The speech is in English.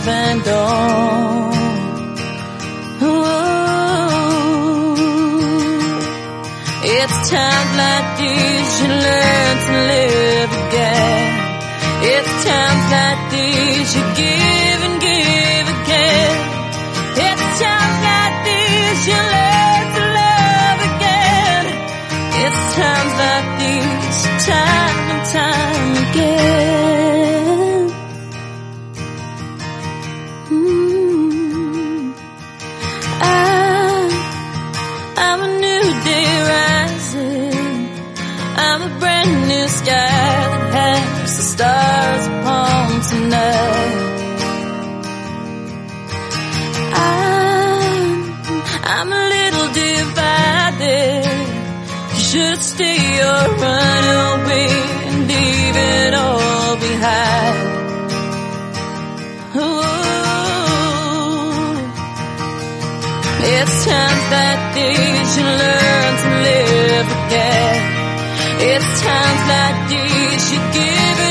and dawn. It's times like these you learn to live again. It's times like these you give and give again. It's times like these you learn to love again. It's times like these, time and time again. I'm a new day rising. I'm a brand new sky that has the stars upon tonight. I'm a little divided. Should stay or run away and leave it all behind. It's times like these you learn to live again. It's times like these you give it